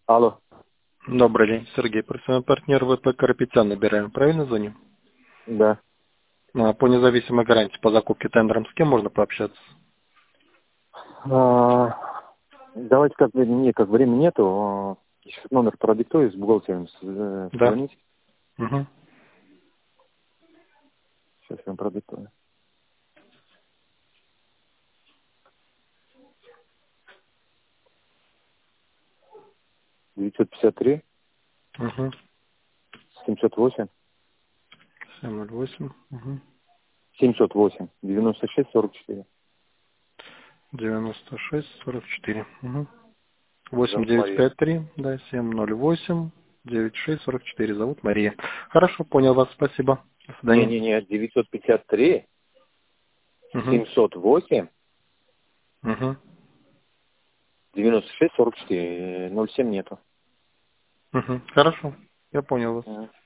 Алло. Добрый день, Сергей. Профессиональный партнер ВП Карапетян набираем. Правильно звоним? Да. По независимой гарантии по закупке тендером с кем можно пообщаться? Давайте как мне как времени нету. Сейчас номер продиктую с бухгалтером Да. созвонить. Угу. Сейчас я вам продиктую. 953 Угу. 708 708. Угу. 708 96 44. 96 44. Угу. Зовут Мария. 8953, да, 708 96 44. Зовут Мария. Хорошо, понял вас. Спасибо. До свидания. Не-не-не, 953 Угу. 708 Угу. 96 44. 07 нету. Угу. Хорошо. Я понял вас. Ага.